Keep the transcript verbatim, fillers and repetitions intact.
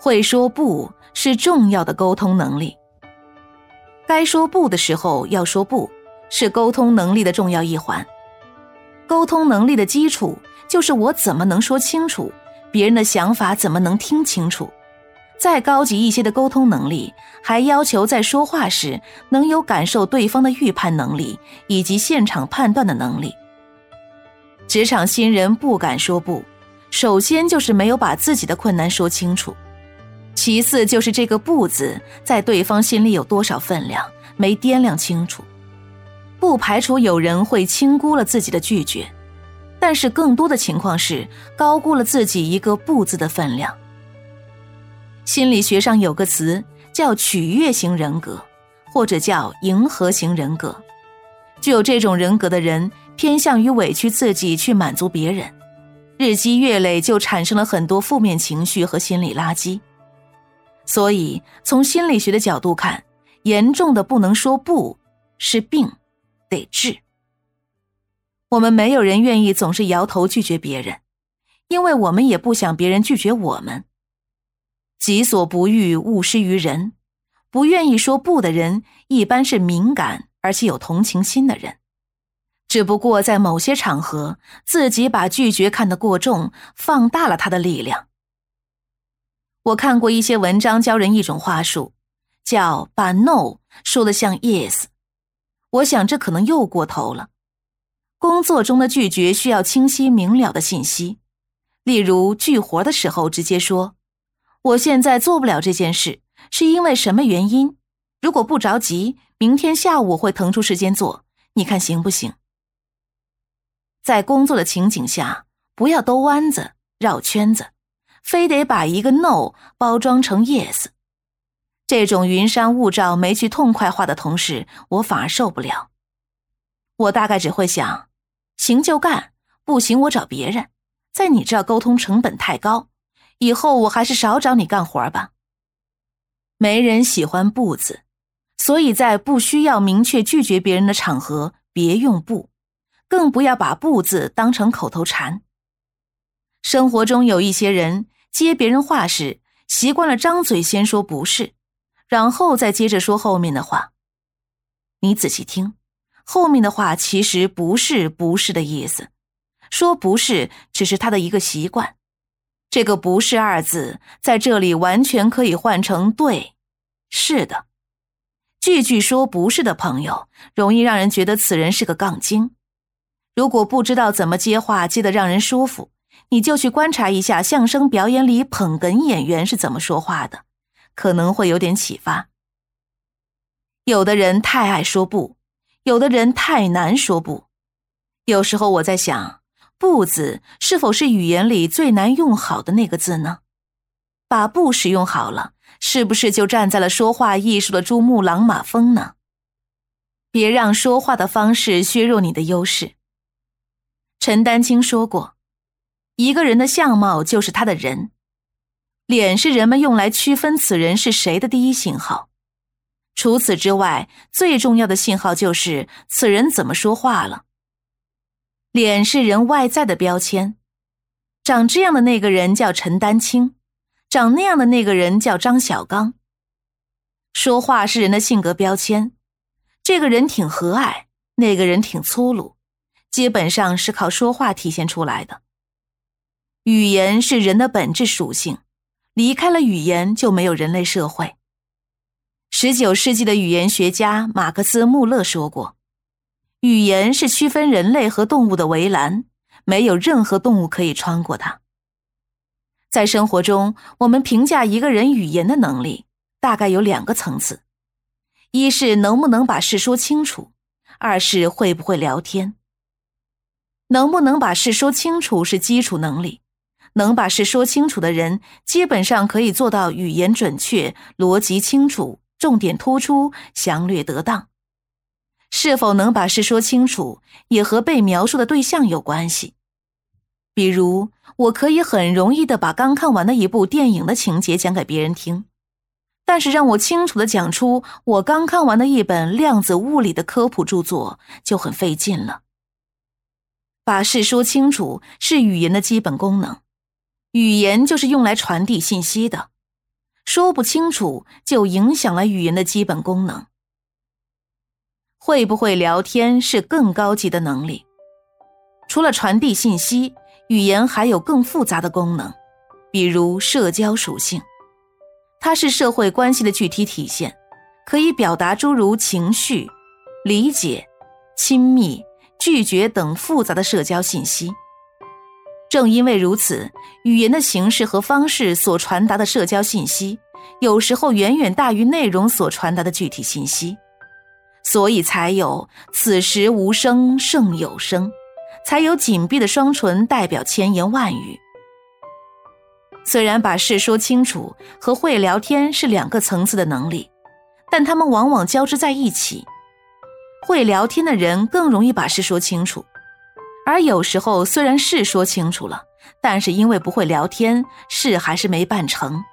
会说不是重要的沟通能力。该说不的时候要说不，是沟通能力的重要一环。沟通能力的基础就是我怎么能说清楚，别人的想法怎么能听清楚。再高级一些的沟通能力，还要求在说话时能有感受对方的预判能力，以及现场判断的能力。职场新人不敢说不，首先就是没有把自己的困难说清楚，其次就是这个不字在对方心里有多少分量，没掂量清楚。不排除有人会轻估了自己的拒绝，但是更多的情况是高估了自己一个不字的分量。心理学上有个词叫取悦型人格，或者叫迎合型人格。具有这种人格的人偏向于委屈自己去满足别人，日积月累就产生了很多负面情绪和心理垃圾。所以从心理学的角度看，严重的不能说不是病，得治。我们没有人愿意总是摇头拒绝别人，因为我们也不想别人拒绝我们。己所不欲，勿施于人。不愿意说不的人，一般是敏感而且有同情心的人。只不过在某些场合，自己把拒绝看得过重，放大了他的力量。我看过一些文章教人一种话术，叫把 no 说得像 yes。我想这可能又过头了。工作中的拒绝需要清晰明了的信息，例如拒活的时候直接说，我现在做不了这件事，是因为什么原因？如果不着急，明天下午会腾出时间做，你看行不行？在工作的情景下，不要兜弯子、绕圈子，非得把一个 no 包装成 yes。这种云山雾罩、没去痛快化的同事，我反而受不了。我大概只会想，行就干，不行我找别人，在你这沟通成本太高，以后我还是少找你干活吧。没人喜欢不字，所以在不需要明确拒绝别人的场合，别用不，更不要把不字当成口头禅。生活中有一些人接别人话时，习惯了张嘴先说不是，然后再接着说后面的话。你仔细听，后面的话其实不是不是的意思，说不是只是他的一个习惯。这个不是二字在这里完全可以换成对，是的。句句说不是的朋友，容易让人觉得此人是个杠精。如果不知道怎么接话接得让人舒服，你就去观察一下相声表演里捧哏演员是怎么说话的，可能会有点启发。有的人太爱说不，有的人太难说不。有时候我在想，不字是否是语言里最难用好的那个字呢？把不使用好了，是不是就站在了说话艺术的珠穆朗玛峰呢？别让说话的方式削弱你的优势。陈丹青说过，一个人的相貌就是他的人，脸是人们用来区分此人是谁的第一信号。除此之外，最重要的信号就是此人怎么说话了。脸是人外在的标签，长这样的那个人叫陈丹青，长那样的那个人叫张小刚。说话是人的性格标签，这个人挺和蔼，那个人挺粗鲁，基本上是靠说话体现出来的。语言是人的本质属性，离开了语言就没有人类社会。十九世纪的语言学家马克思·穆勒说过，语言是区分人类和动物的围栏，没有任何动物可以穿过它。在生活中，我们评价一个人语言的能力，大概有两个层次。一是能不能把事说清楚，二是会不会聊天。能不能把事说清楚是基础能力，能把事说清楚的人，基本上可以做到语言准确、逻辑清楚、重点突出、详略得当。是否能把事说清楚，也和被描述的对象有关系。比如，我可以很容易地把刚看完的一部电影的情节讲给别人听，但是让我清楚地讲出我刚看完的一本量子物理的科普著作就很费劲了。把事说清楚是语言的基本功能，语言就是用来传递信息的。 说不清楚就影响了语言的基本功能。会不会聊天是更高级的能力。除了传递信息，语言还有更复杂的功能，比如社交属性。它是社会关系的具体体现，可以表达诸如情绪、理解、亲密、拒绝等复杂的社交信息。正因为如此，语言的形式和方式所传达的社交信息，有时候远远大于内容所传达的具体信息，所以才有此时无声胜有声，才有紧闭的双唇代表千言万语。虽然把事说清楚和会聊天是两个层次的能力，但它们往往交织在一起。会聊天的人更容易把事说清楚，而有时候虽然事说清楚了，但是因为不会聊天，事还是没办成。